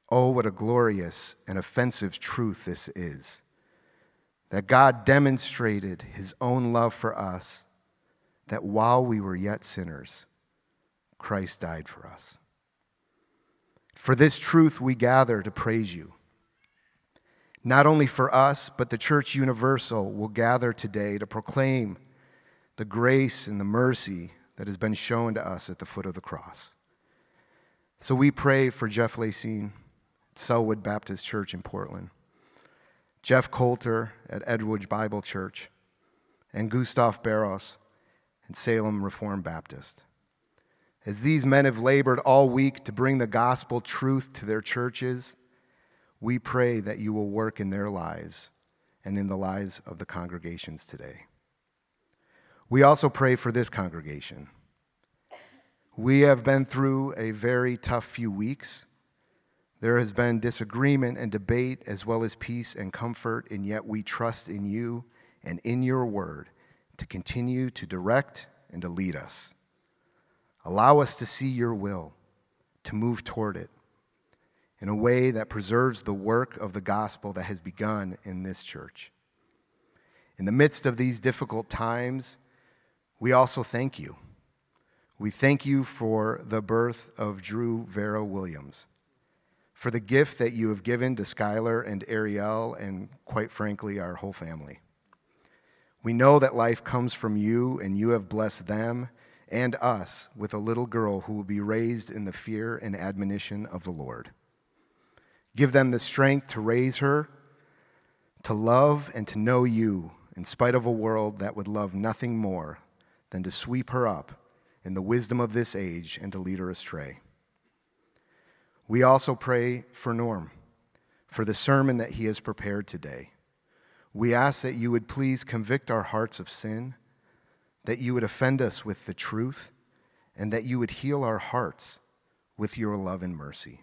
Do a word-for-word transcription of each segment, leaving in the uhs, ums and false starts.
Oh, what a glorious and offensive truth this is, that God demonstrated his own love for us, that while we were yet sinners, Christ died for us. For this truth we gather to praise you. Not only for us, but the Church Universal will gather today to proclaim the grace and the mercy that has been shown to us at the foot of the cross. So we pray for Jeff Lacine at Selwood Baptist Church in Portland, Jeff Coulter at Edgewood Bible Church, and Gustav Barros at Salem Reformed Baptist. As these men have labored all week to bring the gospel truth to their churches, we pray that you will work in their lives and in the lives of the congregations today. We also pray for this congregation. We have been through a very tough few weeks. There has been disagreement and debate as well as peace and comfort, and yet we trust in you and in your word to continue to direct and to lead us. Allow us to see your will, to move toward it in a way that preserves the work of the gospel that has begun in this church. In the midst of these difficult times, we also thank you. We thank you for the birth of Drew Vera Williams, for the gift that you have given to Skylar and Ariel, and quite frankly, our whole family. We know that life comes from you, and you have blessed them and us with a little girl who will be raised in the fear and admonition of the Lord. Give them the strength to raise her, to love and to know you, in spite of a world that would love nothing more than to sweep her up in the wisdom of this age and to lead her astray. We also pray for Norm, for the sermon that he has prepared today. We ask that you would please convict our hearts of sin, that you would offend us with the truth, and that you would heal our hearts with your love and mercy.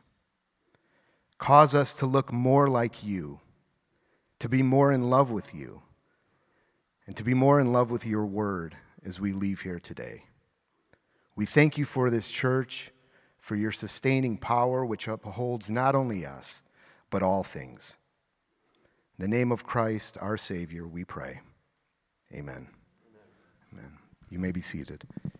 Cause us to look more like you, to be more in love with you, and to be more in love with your word as we leave here today. We thank you for this church, for your sustaining power, which upholds not only us, but all things. In the name of Christ, our Savior, we pray. Amen. Amen. Amen. You may be seated.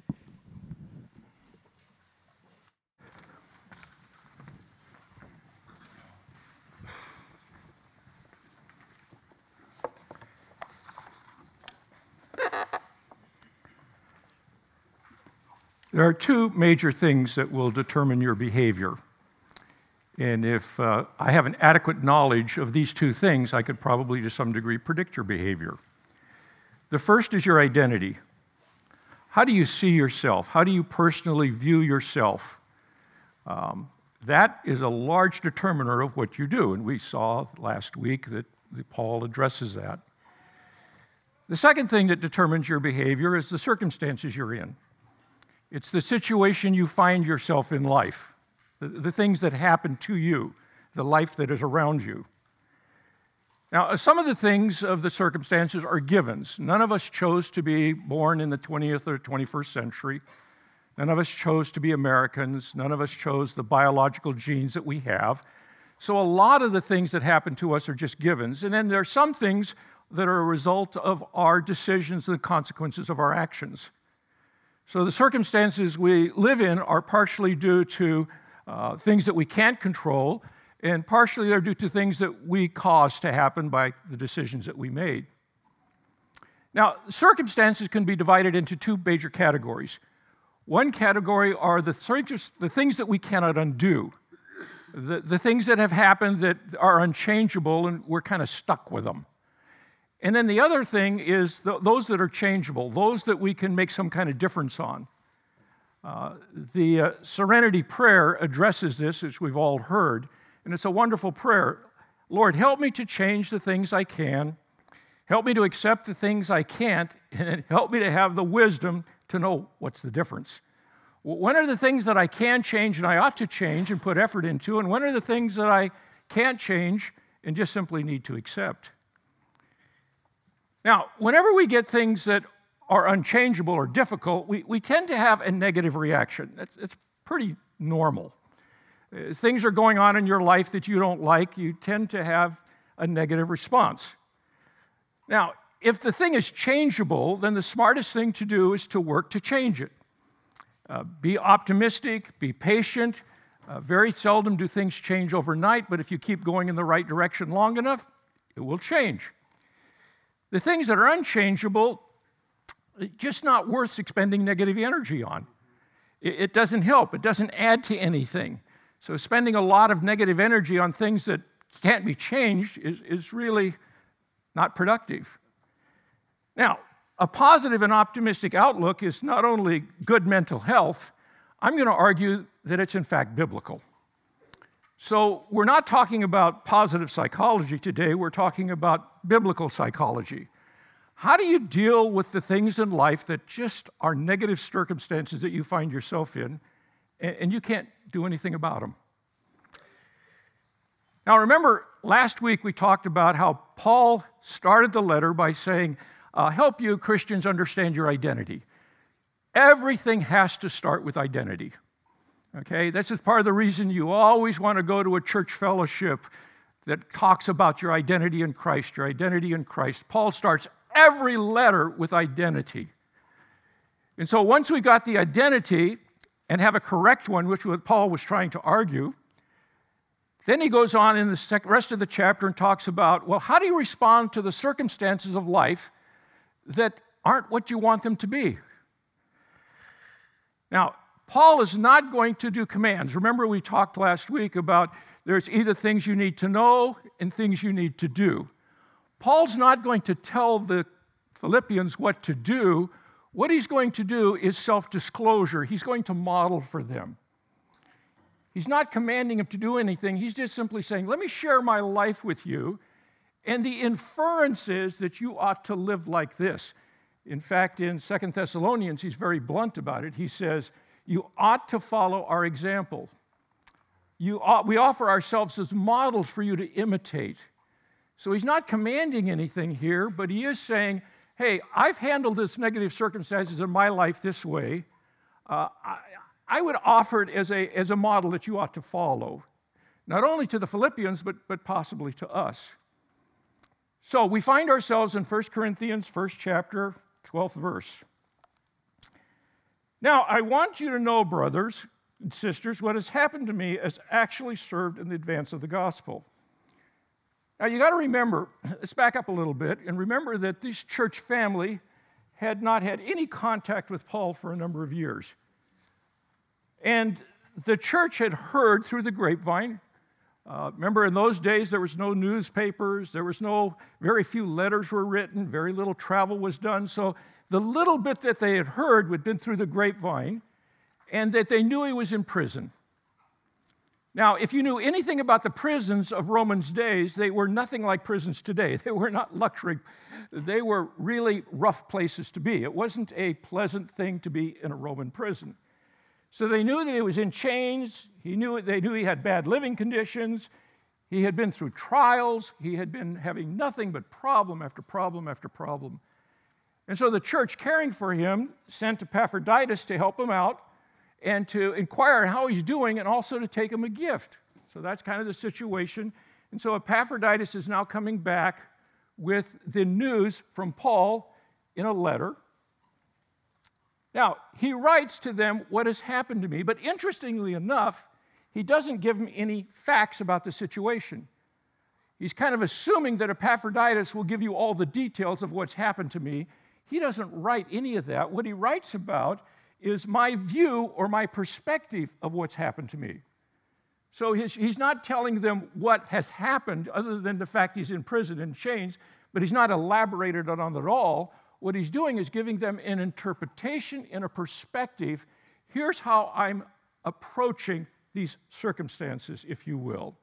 There are two major things that will determine your behavior. And if uh, I have an adequate knowledge of these two things, I could probably to some degree predict your behavior. The first is your identity. How do you see yourself? How do you personally view yourself? Um, that is a large determiner of what you do, and we saw last week that Paul addresses that. The second thing that determines your behavior is the circumstances you're in. It's the situation you find yourself in life, the, the things that happen to you, the life that is around you. Now, some of the things of the circumstances are givens. None of us chose to be born in the twentieth or twenty-first century. None of us chose to be Americans. None of us chose the biological genes that we have. So a lot of the things that happen to us are just givens. And then there are some things that are a result of our decisions and the consequences of our actions. So the circumstances we live in are partially due to uh, things that we can't control, and partially they're due to things that we caused to happen by the decisions that we made. Now, circumstances can be divided into two major categories. One category are the, the things that we cannot undo, the, the things that have happened that are unchangeable, and we're kind of stuck with them. And then the other thing is th- those that are changeable, those that we can make some kind of difference on. Uh, the uh, Serenity Prayer addresses this, as we've all heard, and it's a wonderful prayer. Lord, help me to change the things I can, help me to accept the things I can't, and help me to have the wisdom to know what's the difference. When are the things that I can change and I ought to change and put effort into, and when are the things that I can't change and just simply need to accept? Now, whenever we get things that are unchangeable or difficult, we, we tend to have a negative reaction. It's, it's pretty normal. Uh, Things are going on in your life that you don't like, you tend to have a negative response. Now, if the thing is changeable, then the smartest thing to do is to work to change it. Uh, be optimistic, be patient. Uh, very seldom do things change overnight, but if you keep going in the right direction long enough, it will change. The things that are unchangeable, it's just not worth expending negative energy on. It, it doesn't help. It doesn't add to anything. So spending a lot of negative energy on things that can't be changed is, is really not productive. Now, a positive and optimistic outlook is not only good mental health, I'm going to argue that it's in fact biblical. So we're not talking about positive psychology today, we're talking about biblical psychology. How do you deal with the things in life that just are negative circumstances that you find yourself in, and you can't do anything about them? Now remember, last week we talked about how Paul started the letter by saying, uh, help you Christians understand your identity. Everything has to start with identity. Okay, this is part of the reason you always want to go to a church fellowship that talks about your identity in Christ, your identity in Christ. Paul starts every letter with identity. And so once we got the identity and have a correct one, which what Paul was trying to argue, then he goes on in the rest of the chapter and talks about, well, how do you respond to the circumstances of life that aren't what you want them to be? Now, Paul is not going to do commands. Remember, we talked last week about there's either things you need to know and things you need to do. Paul's not going to tell the Philippians what to do. What he's going to do is self-disclosure. He's going to model for them. He's not commanding them to do anything. He's just simply saying, let me share my life with you, and the inference is that you ought to live like this. In fact, in Second Thessalonians, he's very blunt about it. He says, you ought to follow our example. You ought, we offer ourselves as models for you to imitate. So he's not commanding anything here, but he is saying, hey, I've handled this negative circumstances in my life this way. Uh, I, I would offer it as a, as a model that you ought to follow, not only to the Philippians, but, but possibly to us. So we find ourselves in First Corinthians, first chapter, twelfth verse. Now, I want you to know, brothers and sisters, what has happened to me has actually served in the advance of the gospel. Now, you got to remember, let's back up a little bit, and remember that this church family had not had any contact with Paul for a number of years. And the church had heard through the grapevine. Uh, remember, in those days, there was no newspapers, there was no, very few letters were written, very little travel was done. So the little bit that they had heard had been through the grapevine, and that they knew he was in prison. Now, if you knew anything about the prisons of Romans' days, they were nothing like prisons today. They were not luxury. They were really rough places to be. It wasn't a pleasant thing to be in a Roman prison. So they knew that he was in chains. He knew, they knew he had bad living conditions. He had been through trials. He had been having nothing but problem after problem after problem. And so the church, caring for him, sent Epaphroditus to help him out and to inquire how he's doing and also to take him a gift. So that's kind of the situation. And so Epaphroditus is now coming back with the news from Paul in a letter. Now, he writes to them what has happened to me, but interestingly enough, he doesn't give them any facts about the situation. He's kind of assuming that Epaphroditus will give you all the details of what's happened to me. He doesn't write any of that. What he writes about is my view or my perspective of what's happened to me. So his, he's not telling them what has happened other than the fact he's in prison in chains, but he's not elaborated on it at all. What he's doing is giving them an interpretation and a perspective. Here's how I'm approaching these circumstances, if you will.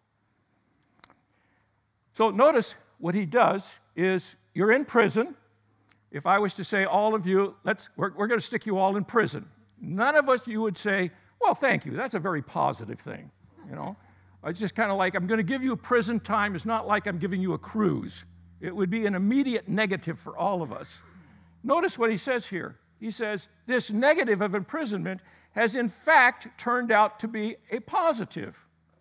So notice what he does is you're in prison. If I was to say, all of you, let's, we're, we're going to stick you all in prison. None of us, you would say, well, thank you. That's a very positive thing, you know. It's just kind of like, I'm going to give you a prison time. It's not like I'm giving you a cruise. It would be an immediate negative for all of us. Notice what he says here. He says, this negative of imprisonment has in fact turned out to be a positive.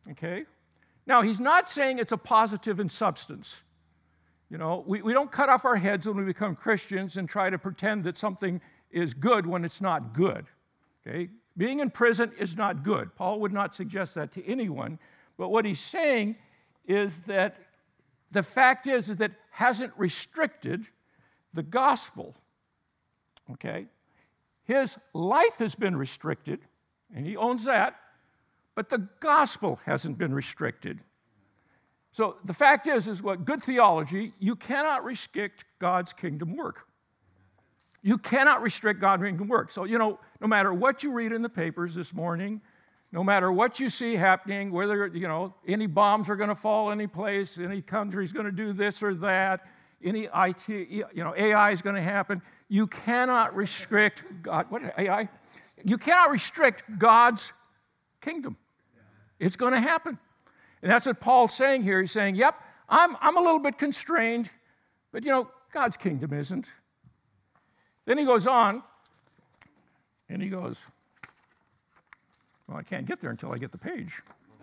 Okay? Now, he's not saying it's a positive in substance. You know, we, we don't cut off our heads when we become Christians and try to pretend that something is good when it's not good. Okay? Being in prison is not good. Paul would not suggest that to anyone. But what he's saying is that the fact is, is that it hasn't restricted the gospel. Okay? His life has been restricted, and he owns that, but the gospel hasn't been restricted. So the fact is, is what good theology, you cannot restrict God's kingdom work. You cannot restrict God's kingdom work. So, you know, no matter what you read in the papers this morning, no matter what you see happening, whether, you know, any bombs are going to fall any place, any country's going to do this or that, any I T, you know, A I is going to happen, you cannot restrict God, what, A I? You cannot restrict God's kingdom. It's going to happen. And that's what Paul's saying here. He's saying, yep, I'm, I'm a little bit constrained, but, you know, God's kingdom isn't. Then he goes on, and he goes, well, I can't get there until I get the page.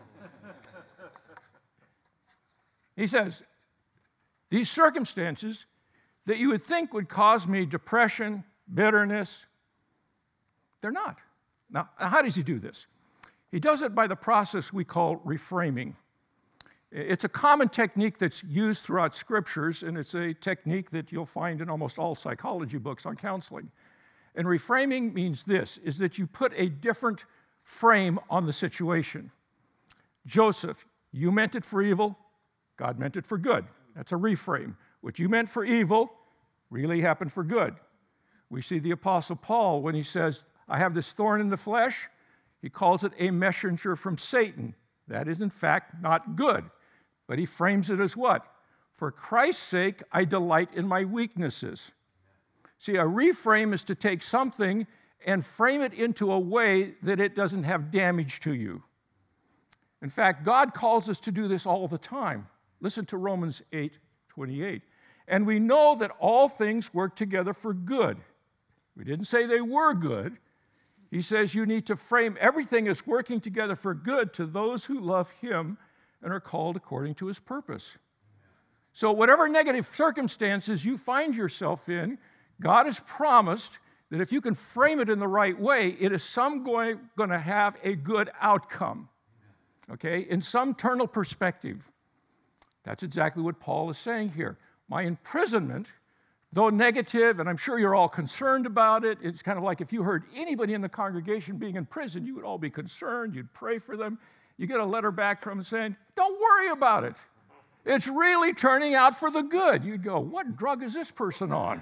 He says, these circumstances that you would think would cause me depression, bitterness, they're not. Now, how does he do this? He does it by the process we call reframing. It's a common technique that's used throughout scriptures, and it's a technique that you'll find in almost all psychology books on counseling. And reframing means this, is that you put a different frame on the situation. Joseph, you meant it for evil, God meant it for good. That's a reframe. What you meant for evil really happened for good. We see the Apostle Paul when he says, I have this thorn in the flesh, he calls it a messenger from Satan. That is, in fact, not good. But he frames it as what? For Christ's sake, I delight in my weaknesses. See, a reframe is to take something and frame it into a way that it doesn't have damage to you. In fact, God calls us to do this all the time. Listen to Romans eight twenty-eight. And we know that all things work together for good. We didn't say they were good. He says you need to frame everything as working together for good to those who love him and are called according to his purpose. So whatever negative circumstances you find yourself in, God has promised that if you can frame it in the right way, it is some going, going to have a good outcome, okay, in some eternal perspective. That's exactly what Paul is saying here. My imprisonment, though negative, and I'm sure you're all concerned about it, it's kind of like if you heard anybody in the congregation being in prison, you would all be concerned, you'd pray for them. You get a letter back from them saying, don't worry about it. It's really turning out for the good. You'd go, what drug is this person on?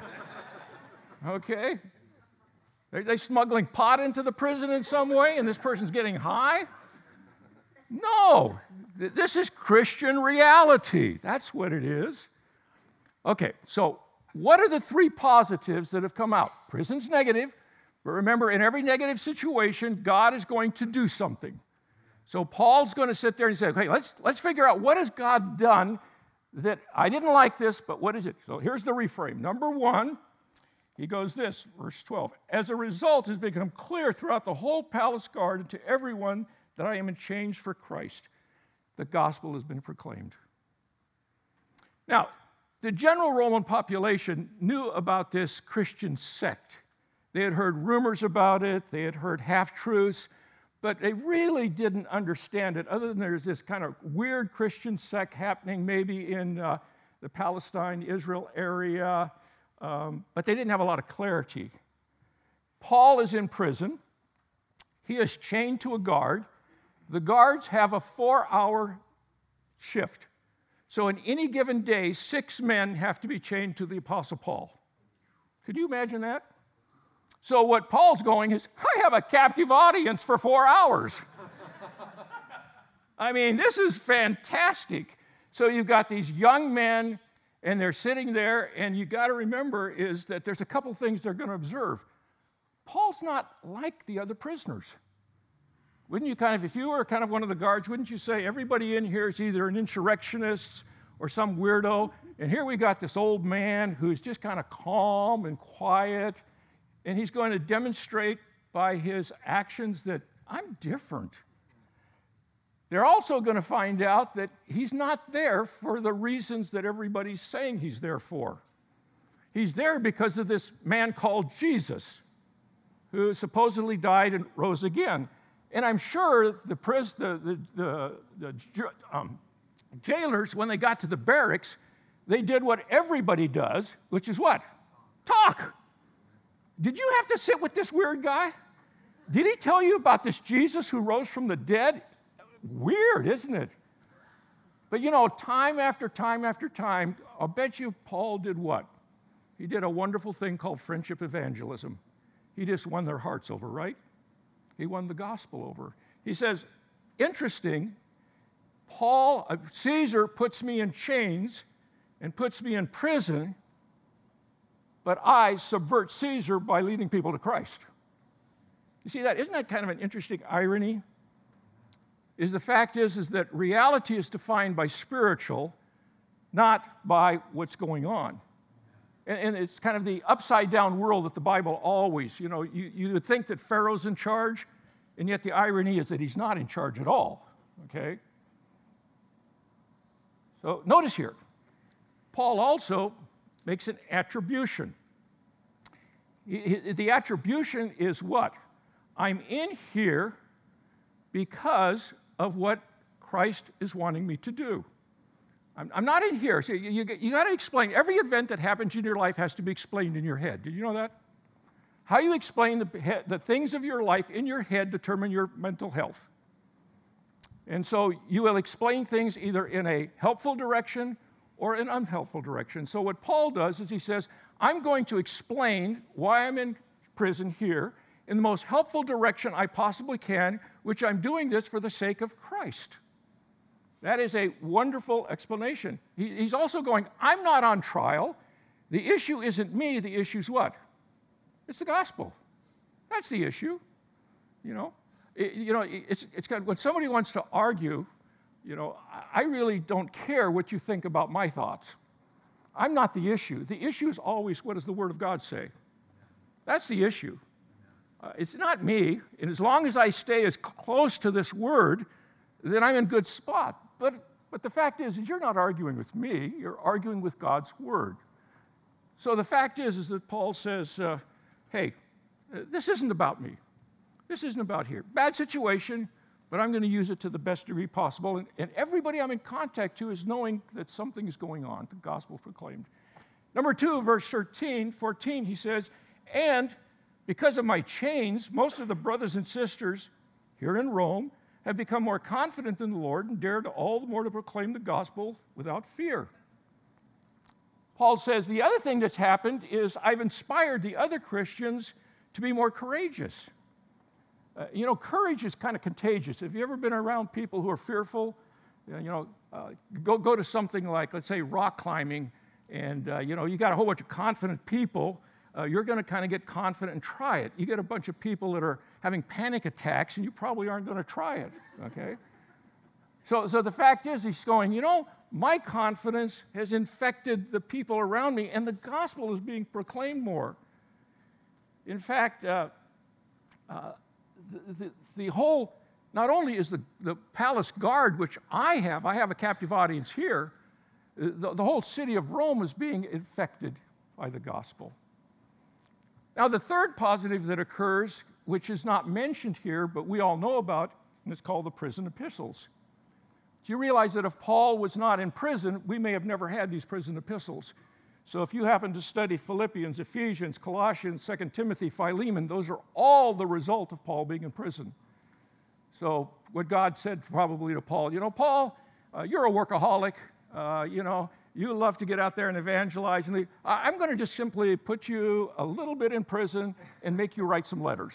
Okay? Are they smuggling pot into the prison in some way and this person's getting high? No. This is Christian reality. That's what it is. Okay, so what are the three positives that have come out? Prison's negative, but remember, in every negative situation, God is going to do something. So Paul's going to sit there and say, okay, let's, let's figure out what has God done that I didn't like this, but what is it? So here's the reframe. Number one, he goes this, verse twelve. As a result, it has become clear throughout the whole palace guard and to everyone that I am in change for Christ. The gospel has been proclaimed. Now, the general Roman population knew about this Christian sect. They had heard rumors about it, they had heard half-truths, but they really didn't understand it, other than there's this kind of weird Christian sect happening maybe in uh, the Palestine, Israel area, um, but they didn't have a lot of clarity. Paul is in prison. He is chained to a guard. The guards have a four-hour shift. So in any given day, six men have to be chained to the Apostle Paul. Could you imagine that? So what Paul's going is, I have a captive audience for four hours. I mean, this is fantastic. So you've got these young men, and they're sitting there, and you got to remember is that there's a couple things they're going to observe. Paul's not like the other prisoners. Wouldn't you kind of, if you were kind of one of the guards, wouldn't you say everybody in here is either an insurrectionist or some weirdo? And here we got this old man who's just kind of calm and quiet, and he's going to demonstrate by his actions that I'm different. they're also going to find out that he's not there for the reasons that everybody's saying he's there for. He's there because of this man called Jesus, who supposedly died and rose again. And I'm sure the, pris- the, the, the, the um, jailers, when they got to the barracks, they did what everybody does, which is what? Talk. Did you have to sit with this weird guy? Did he tell you about this Jesus who rose from the dead? Weird, isn't it? But you know, time after time after time, I'll bet you Paul did what? He did a wonderful thing called friendship evangelism. He just won their hearts over, right? He won the gospel over. He says, interesting, Paul, uh, Caesar puts me in chains and puts me in prison, but I subvert Caesar by leading people to Christ. You see that? Isn't that kind of an interesting irony? Is the fact is, is that reality is defined by spiritual, not by what's going on. And, and it's kind of the upside-down world that the Bible always, you know, you, you would think that Pharaoh's in charge, and yet the irony is that he's not in charge at all, okay? So notice here, Paul also makes an attribution. The attribution is what? I'm in here because of what Christ is wanting me to do. I'm, I'm not in here. So you, you, you got to explain. Every event that happens in your life has to be explained in your head. Did you know that? How you explain the, the things of your life in your head determine your mental health. And so you will explain things either in a helpful direction or an unhelpful direction. So what Paul does is he says, I'm going to explain why I'm in prison here in the most helpful direction I possibly can, which I'm doing this for the sake of Christ. That is a wonderful explanation. He, he's also going, I'm not on trial. The issue isn't me. The issue's what? It's the gospel. That's the issue. You know, it, you know, it's, it's got, when somebody wants to argue, you know, I really don't care what you think about my thoughts. I'm not the issue. The issue is always, what does the Word of God say? That's the issue. Uh, it's not me, and as long as I stay as close to this Word, then I'm in good spot. But, but the fact is, is you're not arguing with me, you're arguing with God's Word. So the fact is, is that Paul says, uh, hey, uh, this isn't about me. This isn't about here. Bad situation, but I'm going to use it to the best degree possible. And, and everybody I'm in contact to is knowing that something is going on, the gospel proclaimed. Number two, verse thirteen, fourteen, he says, and because of my chains, most of the brothers and sisters here in Rome have become more confident in the Lord and dared all the more to proclaim the gospel without fear. Paul says, the other thing that's happened is I've inspired the other Christians to be more courageous. Uh, you know, courage is kind of contagious. Have you ever been around people who are fearful? Uh, you know, uh, go, go to something like, let's say, rock climbing, and, uh, you know, you got a whole bunch of confident people. Uh, you're going to kind of get confident and try it. You get a bunch of people that are having panic attacks, and you probably aren't going to try it, okay? So, so the fact is, he's going, you know, my confidence has infected the people around me, and the gospel is being proclaimed more. In fact, uh, uh, the, the, the whole, not only is the, the palace guard, which I have, I have a captive audience here, the, the whole city of Rome is being infected by the gospel. Now, the third positive that occurs, which is not mentioned here, but we all know about, and it's called the prison epistles. Do you realize that if Paul was not in prison, we may have never had these prison epistles? So if you happen to study Philippians, Ephesians, Colossians, Second Timothy, Philemon, those are all the result of Paul being in prison. So what God said probably to Paul, you know, Paul, uh, you're a workaholic, uh, you know, you love to get out there and evangelize. And I'm going to just simply put you a little bit in prison and make you write some letters.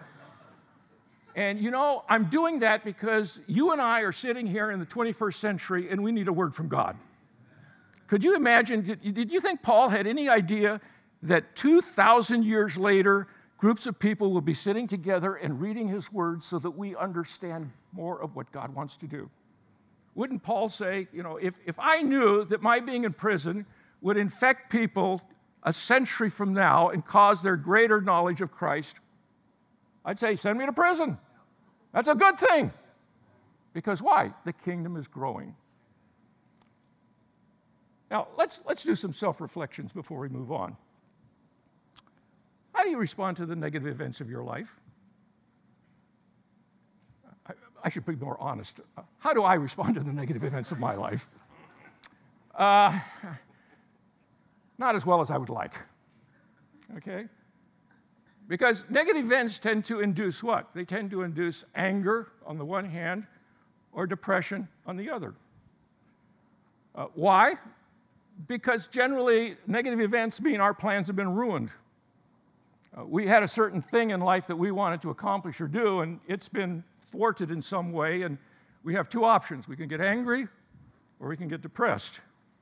And, you know, I'm doing that because you and I are sitting here in the twenty-first century and we need a word from God. Could you imagine, did, did you think Paul had any idea that two thousand years later, groups of people will be sitting together and reading his words so that we understand more of what God wants to do? Wouldn't Paul say, you know, if, if I knew that my being in prison would infect people a century from now and cause their greater knowledge of Christ, I'd say, send me to prison. That's a good thing. Because why? The kingdom is growing. Now, let's, let's do some self-reflections before we move on. How do you respond to the negative events of your life? I, I should be more honest. How do I respond to the negative events of my life? Uh, not as well as I would like, okay? Because negative events tend to induce what? They tend to induce anger on the one hand or depression on the other. Uh, why? Because generally, negative events mean our plans have been ruined. Uh, we had a certain thing in life that we wanted to accomplish or do, and it's been thwarted in some way, and we have two options. We can get angry or we can get depressed.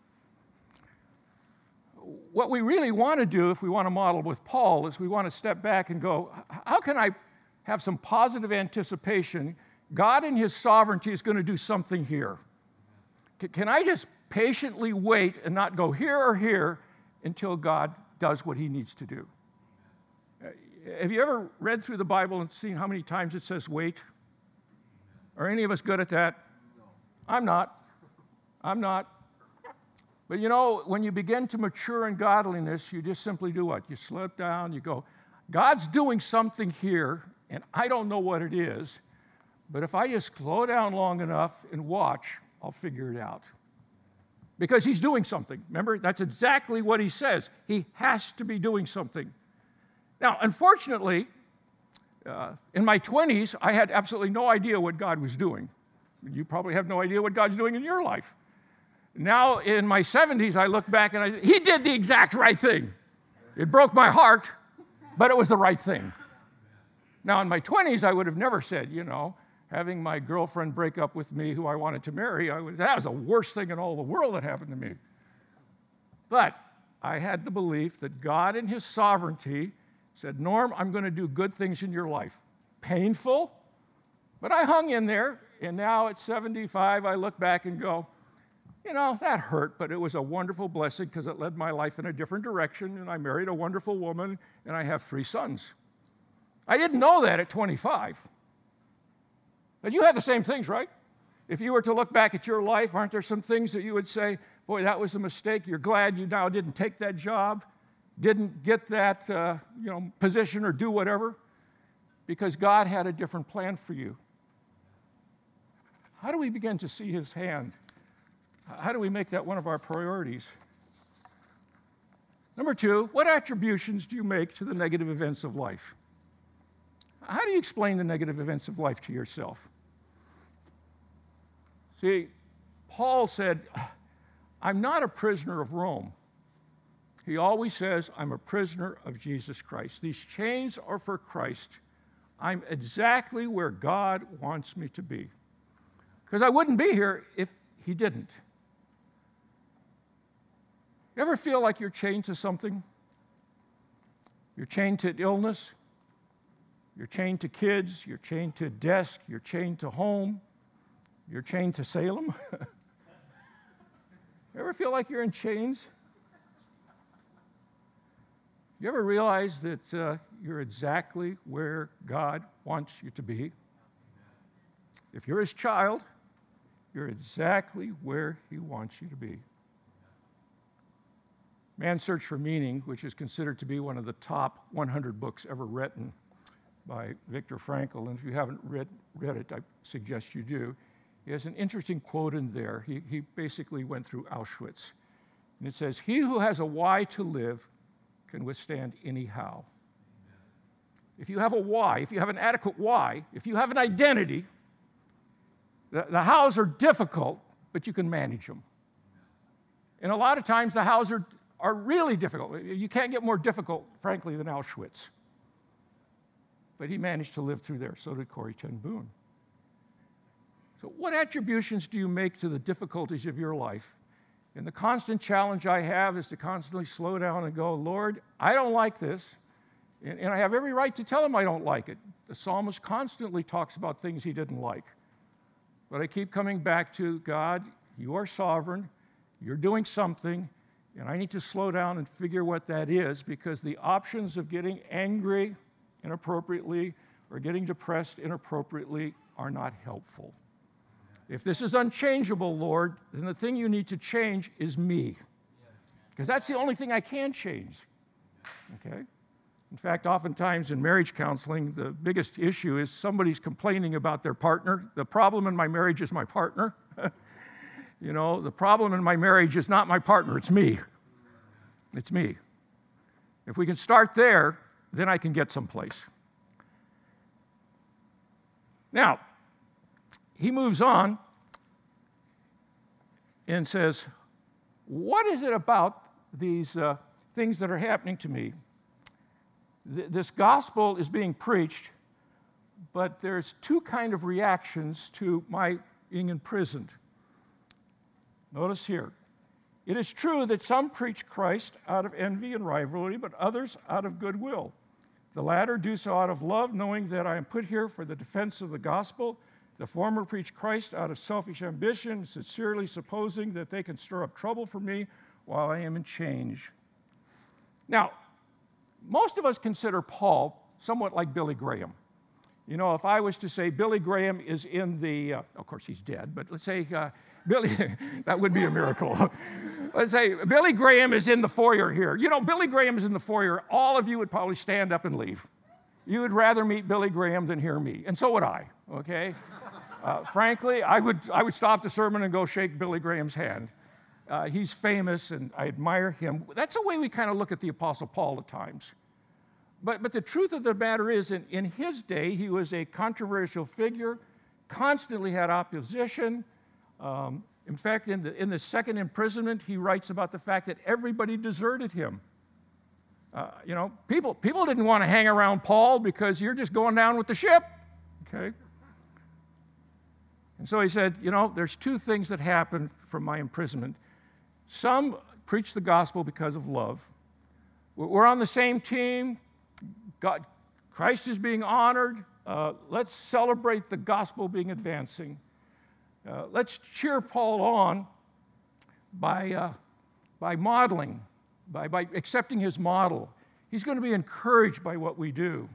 What we really want to do, if we want to model with Paul, is we want to step back and go, how can I have some positive anticipation? God in his sovereignty is going to do something here. Can I just patiently wait and not go here or here until God does what he needs to do? Have you ever read through the Bible and seen how many times it says wait? Are any of us good at that? No. I'm not. I'm not. But you know, when you begin to mature in godliness, you just simply do what? You slow down, you go, God's doing something here, and I don't know what it is, but if I just slow down long enough and watch, I'll figure it out. Because he's doing something. Remember, that's exactly what he says. He has to be doing something. Now, unfortunately, uh, in my twenties, I had absolutely no idea what God was doing. You probably have no idea what God's doing in your life. Now, in my seventies, I look back and I, he did the exact right thing. It broke my heart, but it was the right thing. Now, in my twenties, I would have never said, you know, having my girlfriend break up with me who I wanted to marry, I was, that was the worst thing in all the world that happened to me. But I had the belief that God in his sovereignty said, Norm, I'm going to do good things in your life. Painful, but I hung in there, and now at seventy-five, I look back and go, you know, that hurt, but it was a wonderful blessing because it led my life in a different direction, and I married a wonderful woman, and I have three sons. I didn't know that at twenty-five. But you have the same things, right? If you were to look back at your life, aren't there some things that you would say, boy, that was a mistake. You're glad you now didn't take that job, didn't get that uh, you know, position or do whatever, because God had a different plan for you. How do we begin to see his hand? How do we make that one of our priorities? Number two, what attributions do you make to the negative events of life? How do you explain the negative events of life to yourself? See, Paul said, I'm not a prisoner of Rome. He always says, I'm a prisoner of Jesus Christ. These chains are for Christ. I'm exactly where God wants me to be. Because I wouldn't be here if he didn't. You ever feel like you're chained to something? You're chained to illness. You're chained to kids. You're chained to a desk. You're chained to home. You're chained to Salem. You ever feel like you're in chains? You ever realize that uh, you're exactly where God wants you to be? If you're his child, you're exactly where he wants you to be. Man's Search for Meaning, which is considered to be one of the top one hundred books ever written by Viktor Frankl, and if you haven't read, read it, I suggest you do. He has an interesting quote in there. He, he basically went through Auschwitz. And it says, he who has a why to live can withstand any how. If you have a why, if you have an adequate why, if you have an identity, the, the hows are difficult, but you can manage them. And a lot of times the hows are, are really difficult. You can't get more difficult, frankly, than Auschwitz. But he managed to live through there. So did Corrie ten Boom. So what attributions do you make to the difficulties of your life? And the constant challenge I have is to constantly slow down and go, Lord, I don't like this. And, and I have every right to tell him I don't like it. The psalmist constantly talks about things he didn't like. But I keep coming back to, God, you are sovereign. You're doing something. And I need to slow down and figure what that is, because the options of getting angry inappropriately or getting depressed inappropriately are not helpful. If this is unchangeable, Lord, then the thing you need to change is me. Because that's the only thing I can change. Okay? In fact, oftentimes in marriage counseling, the biggest issue is somebody's complaining about their partner. The problem in my marriage is my partner. You know, the problem in my marriage is not my partner, it's me. It's me. If we can start there, then I can get someplace. Now, he moves on and says, what is it about these uh, things that are happening to me? Th- this gospel is being preached, but there's two kind of reactions to my being imprisoned. Notice here. It is true that some preach Christ out of envy and rivalry, but others out of goodwill. The latter do so out of love, knowing that I am put here for the defense of the gospel. The former preach Christ out of selfish ambition, sincerely supposing that they can stir up trouble for me while I am in chains. Now, most of us consider Paul somewhat like Billy Graham. You know, if I was to say Billy Graham is in the, uh, of course he's dead, but let's say uh, Billy, that would be a miracle. Let's say Billy Graham is in the foyer here. You know, Billy Graham is in the foyer. All of you would probably stand up and leave. You would rather meet Billy Graham than hear me, and so would I, okay? Uh, frankly, I would, I would stop the sermon and go shake Billy Graham's hand. Uh, he's famous, and I admire him. That's the way we kind of look at the Apostle Paul at times. But, but the truth of the matter is, in, in his day, he was a controversial figure, constantly had opposition. Um, in fact, in the, in the second imprisonment, he writes about the fact that everybody deserted him. Uh, you know, people, people didn't want to hang around Paul because you're just going down with the ship, okay? And so he said, you know, there's two things that happened from my imprisonment. Some preach the gospel because of love. We're on the same team. God, Christ is being honored. Uh, let's celebrate the gospel being advancing. Uh, let's cheer Paul on by, uh, by modeling, by, by accepting his model. He's going to be encouraged by what we do.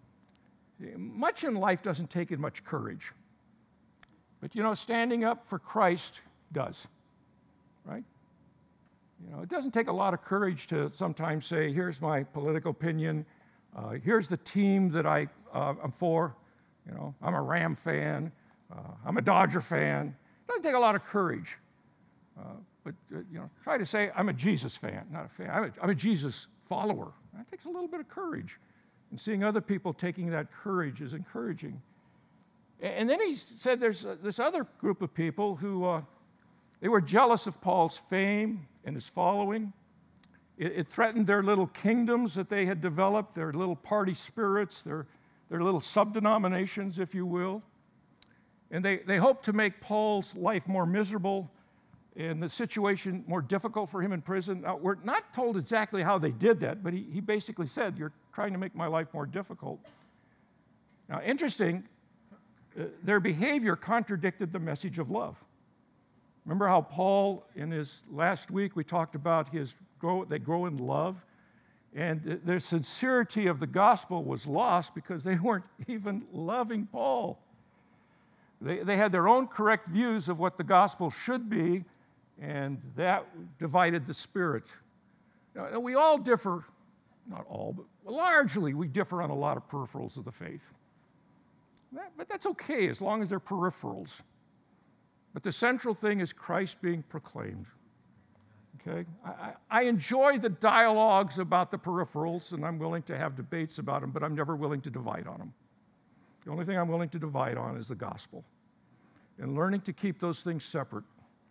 Much in life doesn't take much courage. But, you know, standing up for Christ does, right? You know, it doesn't take a lot of courage to sometimes say, here's my political opinion, uh, here's the team that I, uh, I'm for. You know, I'm a Ram fan, uh, I'm a Dodger fan. It doesn't take a lot of courage. Uh, but, uh, you know, try to say, I'm a Jesus fan, not a fan. I'm a, I'm a Jesus follower. That takes a little bit of courage. And seeing other people taking that courage is encouraging. And then he said there's this other group of people who, uh, they were jealous of Paul's fame and his following. It, it threatened their little kingdoms that they had developed, their little party spirits, their, their little sub-denominations, if you will. And they, they hoped to make Paul's life more miserable and the situation more difficult for him in prison. Now, we're not told exactly how they did that, but he, he basically said, you're trying to make my life more difficult. Now, interesting, Uh, their behavior contradicted the message of love. Remember how Paul, in his last week, we talked about his grow, they grow in love, and th- their sincerity of the gospel was lost because they weren't even loving Paul. They, they had their own correct views of what the gospel should be, and that divided the spirit. Now, we all differ, not all, but largely we differ on a lot of peripherals of the faith. But that's okay as long as they're peripherals. But the central thing is Christ being proclaimed. Okay? I, I enjoy the dialogues about the peripherals, and I'm willing to have debates about them, but I'm never willing to divide on them. The only thing I'm willing to divide on is the gospel, and learning to keep those things separate.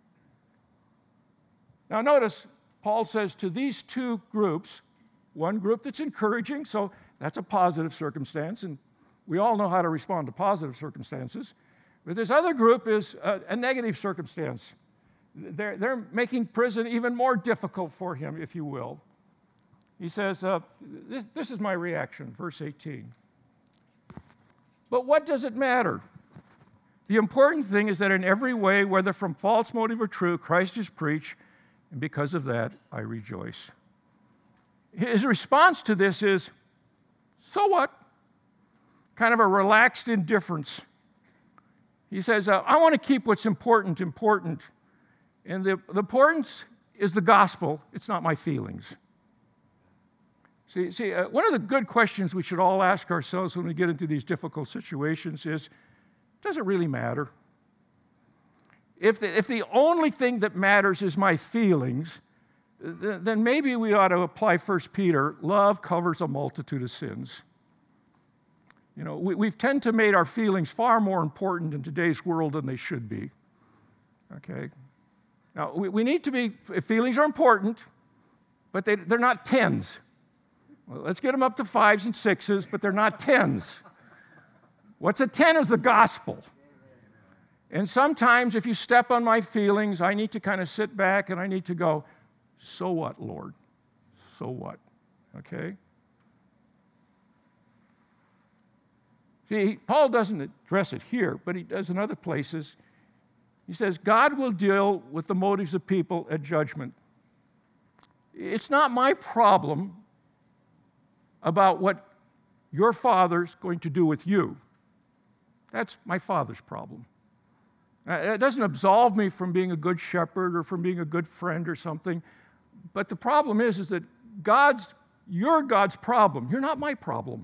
Now notice, Paul says to these two groups, one group that's encouraging, so that's a positive circumstance, and we all know how to respond to positive circumstances. But this other group is a, a negative circumstance. They're, they're making prison even more difficult for him, if you will. He says, uh, this, this is my reaction, verse eighteen. But what does it matter? The important thing is that in every way, whether from false motive or true, Christ is preached, and because of that, I rejoice. His response to this is, so what? Kind of a relaxed indifference. He says, uh, I want to keep what's important important. And the, the importance is the gospel. It's not my feelings. See, see uh, one of the good questions we should all ask ourselves when we get into these difficult situations is, does it really matter? If the, if the only thing that matters is my feelings, th- then maybe we ought to apply First Peter, love covers a multitude of sins. You know, we, we've tend to make our feelings far more important in today's world than they should be. Okay? Now, we, we need to be, feelings are important, but they, they're not tens. Well, let's get them up to fives and sixes, but they're not tens. What's a ten is the gospel. And sometimes if you step on my feelings, I need to kind of sit back and I need to go, so what, Lord? So what? Okay? See, Paul doesn't address it here, but he does in other places. He says, God will deal with the motives of people at judgment. It's not my problem about what your Father's going to do with you. That's my Father's problem. It doesn't absolve me from being a good shepherd or from being a good friend or something. But the problem is, is that God's, you're God's problem. You're not my problem.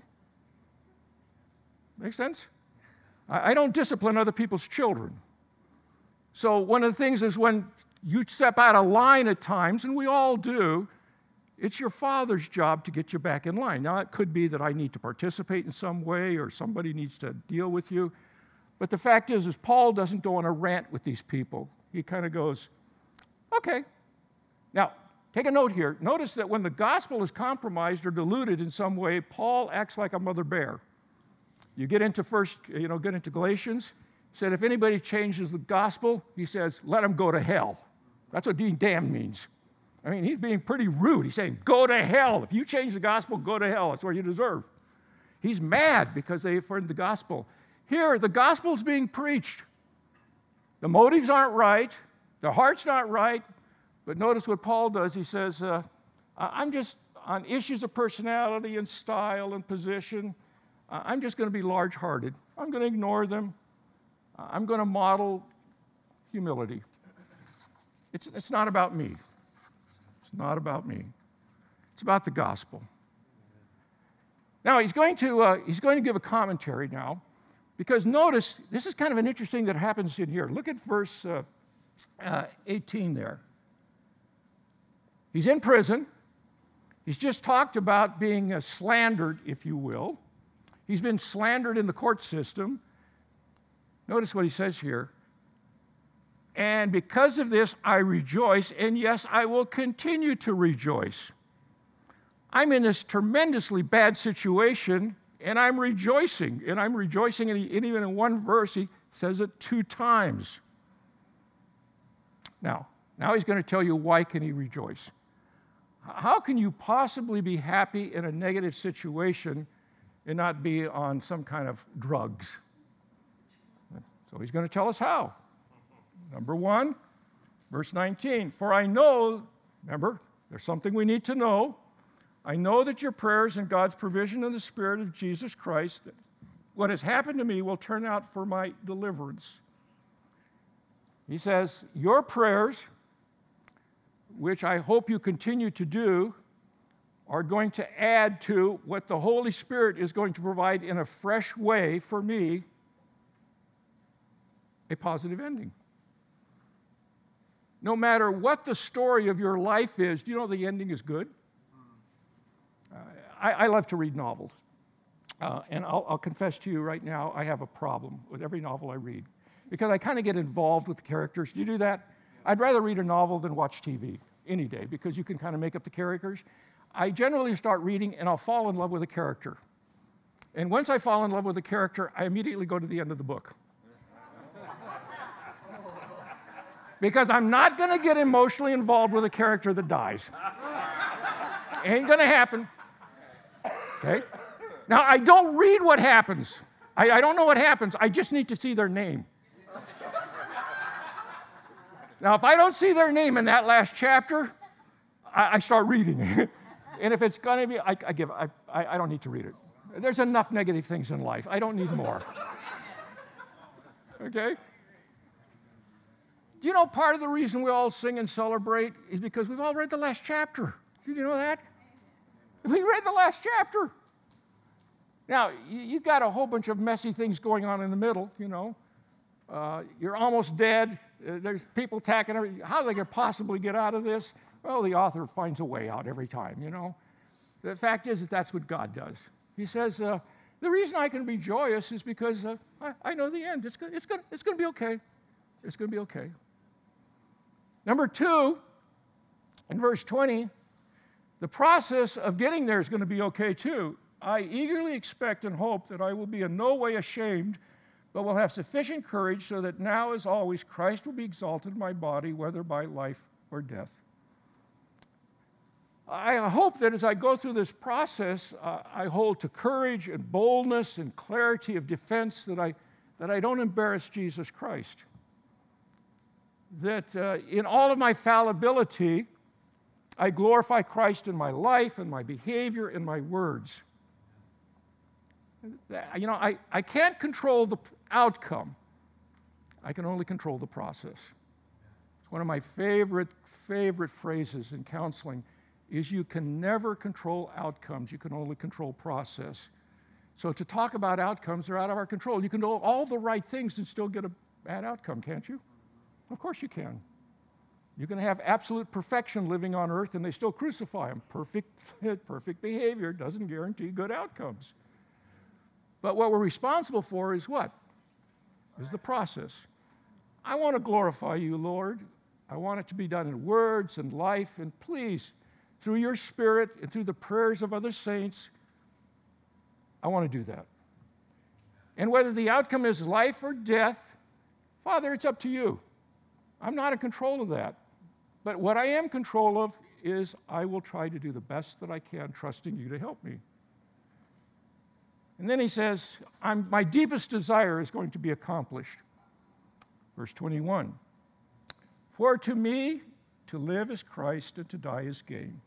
Make sense? I don't discipline other people's children. So one of the things is when you step out of line at times, and we all do, it's your Father's job to get you back in line. Now, it could be that I need to participate in some way or somebody needs to deal with you. But the fact is, is Paul doesn't go on a rant with these people. He kind of goes, okay. Now, take a note here. Notice that when the gospel is compromised or diluted in some way, Paul acts like a mother bear. You get into first, you know, get into Galatians. He said, if anybody changes the gospel, he says, let him go to hell. That's what being damned means. I mean, he's being pretty rude. He's saying, go to hell. If you change the gospel, go to hell. That's what you deserve. He's mad because they affirmed the gospel. Here, the gospel's being preached. The motives aren't right. The heart's not right. But notice what Paul does. He says, uh, I'm just on issues of personality and style and position. I'm just going to be large-hearted. I'm going to ignore them. I'm going to model humility. It's, it's not about me. It's not about me. It's about the gospel. Now, he's going to, uh, he's going to give a commentary now, because notice, this is kind of an interesting that happens in here. Look at verse uh, uh, eighteen there. He's in prison. He's just talked about being uh, slandered, if you will. He's been slandered in the court system. Notice what he says here. And because of this, I rejoice, and yes, I will continue to rejoice. I'm in this tremendously bad situation, and I'm rejoicing. And I'm rejoicing, and, he, and even in one verse, he says it two times. Now, now he's going to tell you why can he rejoice. How can you possibly be happy in a negative situation and not be on some kind of drugs? So he's going to tell us how. Number one, verse nineteen, for I know, remember, there's something we need to know. I know that your prayers and God's provision in the Spirit of Jesus Christ, what has happened to me will turn out for my deliverance. He says, your prayers, which I hope you continue to do, are going to add to what the Holy Spirit is going to provide in a fresh way for me, a positive ending. No matter what the story of your life is, do you know the ending is good? Uh, I, I love to read novels. Uh, and I'll, I'll confess to you right now, I have a problem with every novel I read because I kind of get involved with the characters. Do you do that? I'd rather read a novel than watch T V any day because you can kind of make up the characters. I generally start reading and I'll fall in love with a character. And once I fall in love with a character, I immediately go to the end of the book. Because I'm not going to get emotionally involved with a character that dies. Ain't going to happen. Okay? Now, I don't read what happens. I, I don't know what happens. I just need to see their name. Now, if I don't see their name in that last chapter, I, I start reading it. And if it's going to be, I, I give, I, I don't need to read it. There's enough negative things in life. I don't need more. Okay? Do you know part of the reason we all sing and celebrate is because we've all read the last chapter? Did you know that? We read the last chapter. Now, you, you've got a whole bunch of messy things going on in the middle, you know. Uh, you're almost dead. Uh, there's people attacking everything. How are they going to possibly get out of this? Well, the author finds a way out every time, you know. The fact is that that's what God does. He says, uh, the reason I can be joyous is because uh, I, I know the end. It's going it's going it's going to be okay. It's going to be okay. Number two, in verse twenty, the process of getting there is going to be okay too. I eagerly expect and hope that I will be in no way ashamed, but will have sufficient courage so that now, as always, Christ will be exalted in my body, whether by life or death. I hope that as I go through this process, uh, I hold to courage and boldness and clarity of defense, that I, that I don't embarrass Jesus Christ. That uh, in all of my fallibility, I glorify Christ in my life, in my behavior, in my words. You know, I, I can't control the outcome. I can only control the process. It's one of my favorite, favorite phrases in counseling is you can never control outcomes. You can only control process. So to talk about outcomes, they're out of our control. You can do all the right things and still get a bad outcome, can't you? Of course you can. You can have absolute perfection living on earth and they still crucify them. Perfect, perfect behavior doesn't guarantee good outcomes. But what we're responsible for is what? Is the process. I want to glorify you, Lord. I want it to be done in words and life, and please, through your Spirit and through the prayers of other saints, I want to do that. And whether the outcome is life or death, Father, it's up to you. I'm not in control of that. But what I am in control of is I will try to do the best that I can, trusting you to help me. And then he says, I'm, my deepest desire is going to be accomplished. Verse twenty-one, for to me to live is Christ and to die is gain.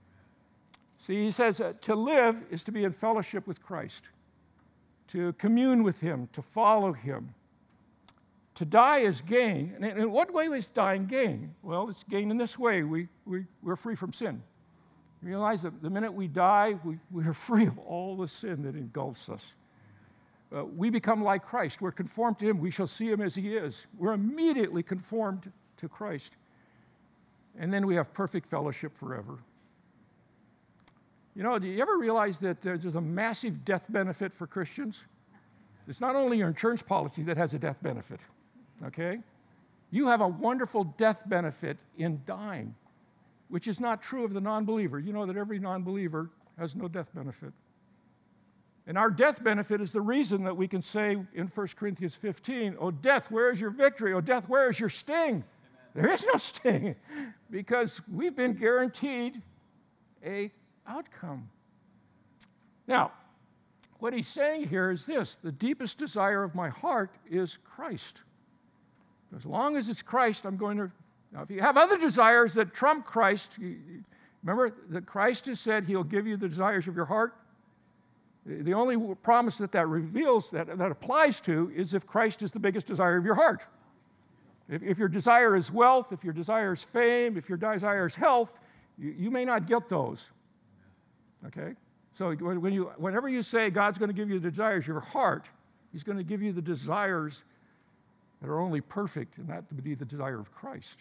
See, he says uh, to live is to be in fellowship with Christ, to commune with him, to follow him. To die is gain. And in what way is dying gain? Well, it's gain in this way. We, we, we're free from sin. You realize that the minute we die, we, we are free of all the sin that engulfs us. Uh, we become like Christ. We're conformed to him. We shall see him as he is. We're immediately conformed to Christ. And then we have perfect fellowship forever. You know, do you ever realize that there's a massive death benefit for Christians? It's not only your insurance policy that has a death benefit, okay? You have a wonderful death benefit in dying, which is not true of the non-believer. You know that every non-believer has no death benefit. And our death benefit is the reason that we can say in First Corinthians fifteen, oh, death, where is your victory? Oh, death, where is your sting? Amen. There is no sting, because we've been guaranteed a outcome. Now, what he's saying here is this: the deepest desire of my heart is Christ. As long as it's Christ, I'm going to... Now, if you have other desires that trump Christ, remember that Christ has said he'll give you the desires of your heart. The only promise that that reveals, that, that applies to, is if Christ is the biggest desire of your heart. If, if your desire is wealth, if your desire is fame, if your desire is health, you, you may not get those. Okay? So when you, whenever you say God's going to give you the desires of your heart, he's going to give you the desires that are only perfect, and that would be the desire of Christ.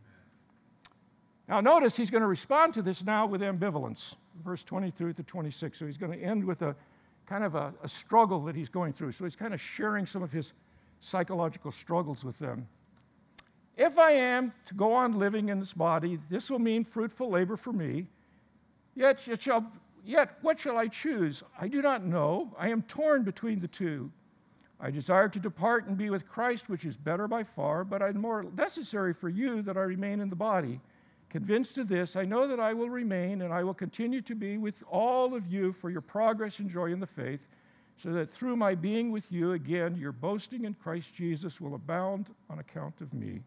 Now notice he's going to respond to this now with ambivalence, verse twenty-two to twenty-six. So he's going to end with a kind of a, a struggle that he's going through. So he's kind of sharing some of his psychological struggles with them. If I am to go on living in this body, this will mean fruitful labor for me. Yet, it shall, yet what shall I choose? I do not know. I am torn between the two. I desire to depart and be with Christ, which is better by far, but it's more necessary for you that I remain in the body. Convinced of this, I know that I will remain, and I will continue to be with all of you for your progress and joy in the faith, so that through my being with you again, your boasting in Christ Jesus will abound on account of me.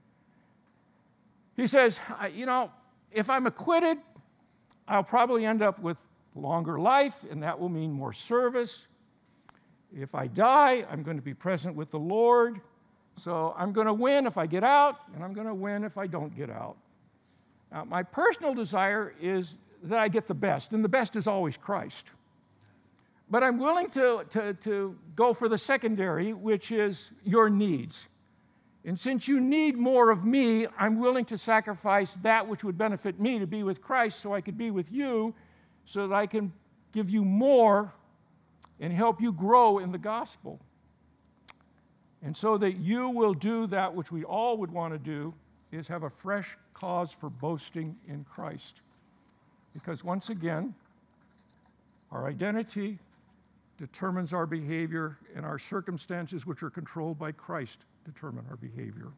He says, you know, if I'm acquitted, I'll probably end up with longer life, and that will mean more service. If I die, I'm going to be present with the Lord. So I'm going to win if I get out, and I'm going to win if I don't get out. Now, my personal desire is that I get the best, and the best is always Christ. But I'm willing to, to, to go for the secondary, which is your needs. And since you need more of me, I'm willing to sacrifice that which would benefit me to be with Christ so I could be with you, so that I can give you more and help you grow in the gospel. And so that you will do that which we all would want to do, is have a fresh cause for boasting in Christ. Because once again, our identity determines our behavior, and our circumstances, which are controlled by Christ, determine our behavior.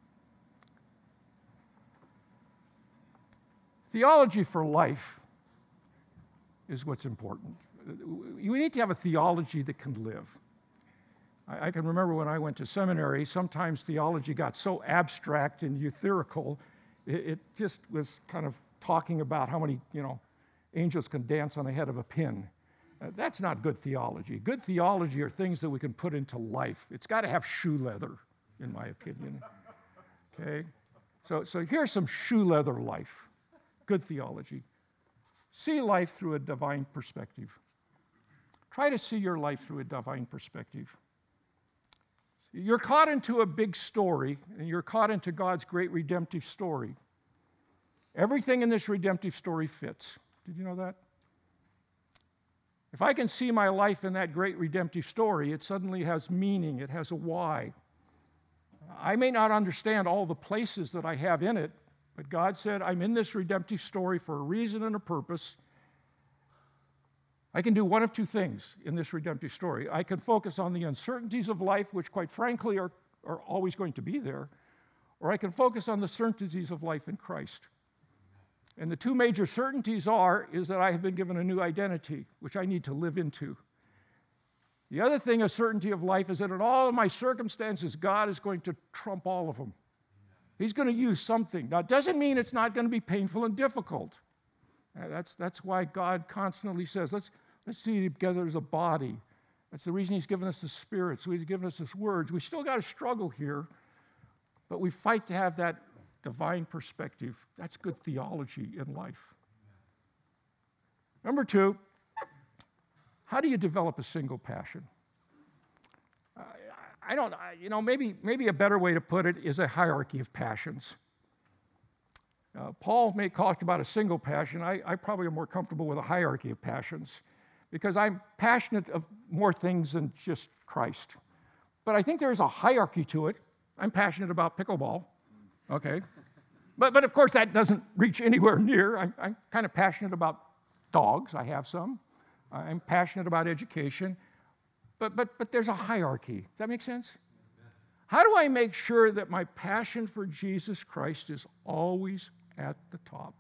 Theology for life is what's important. You need to have a theology that can live. I, I can remember when I went to seminary, sometimes theology got so abstract and etherical, it, it just was kind of talking about how many, you know, angels can dance on the head of a pin. Uh, that's not good theology. Good theology are things that we can put into life. It's got to have shoe leather, in my opinion. Okay? So, so here's some shoe leather life. Good theology. See life through a divine perspective. Try to see your life through a divine perspective. You're caught into a big story, and you're caught into God's great redemptive story. Everything in this redemptive story fits. Did you know that? If I can see my life in that great redemptive story, it suddenly has meaning, it has a why. I may not understand all the places that I have in it, but God said, I'm in this redemptive story for a reason and a purpose. I can do one of two things in this redemptive story. I can focus on the uncertainties of life, which quite frankly are, are always going to be there, or I can focus on the certainties of life in Christ. And the two major certainties are, is that I have been given a new identity, which I need to live into. The other thing, a certainty of life, is that in all of my circumstances, God is going to trump all of them. He's going to use something. Now, it doesn't mean it's not going to be painful and difficult. Uh, that's, that's why God constantly says, let's, let's see together as a body. That's the reason he's given us the Spirit, so he's given us his words. We still got to struggle here, but we fight to have that divine perspective. That's good theology in life. Number two, how do you develop a single passion? Uh, I don't, I, you know, maybe, maybe a better way to put it is a hierarchy of passions. Uh, Paul may talk about a single passion. I, I probably am more comfortable with a hierarchy of passions because I'm passionate of more things than just Christ. But I think there's a hierarchy to it. I'm passionate about pickleball. Okay, but, but of course that doesn't reach anywhere near. I'm, I'm kind of passionate about dogs. I have some. I'm passionate about education. But, but, but there's a hierarchy. Does that make sense? How do I make sure that my passion for Jesus Christ is always at the top?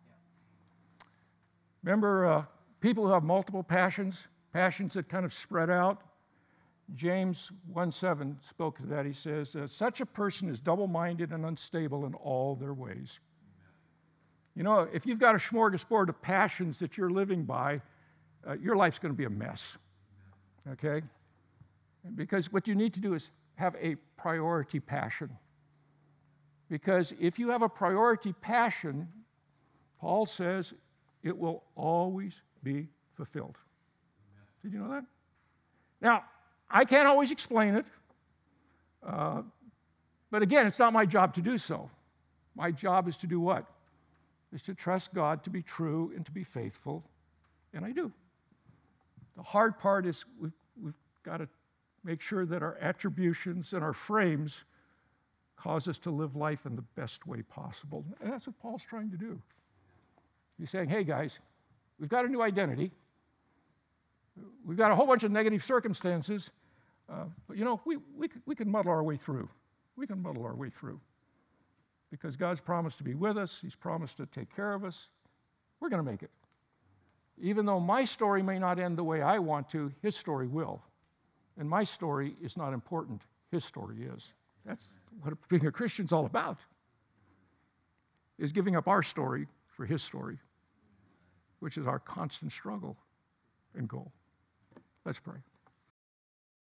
Remember, uh, people who have multiple passions, passions that kind of spread out? James one seven spoke to that. He says, uh, such a person is double-minded and unstable in all their ways. Amen. You know, if you've got a smorgasbord of passions that you're living by, uh, your life's going to be a mess, okay? Because what you need to do is have a priority passion. Because if you have a priority passion, Paul says it will always be fulfilled. Amen. Did you know that? Now, I can't always explain it, uh, but again, it's not my job to do so. My job is to do what? Is to trust God to be true and to be faithful, and I do. The hard part is we've, we've got to make sure that our attributions and our frames cause us to live life in the best way possible, and that's what Paul's trying to do. He's saying, hey guys, we've got a new identity. We've got a whole bunch of negative circumstances, uh, but you know, we, we, we can muddle our way through. We can muddle our way through. Because God's promised to be with us. He's promised to take care of us. We're going to make it. Even though my story may not end the way I want to, his story will. And my story is not important. His story is. That's what being a Christian's all about, is giving up our story for his story, which is our constant struggle and goal. Let's pray.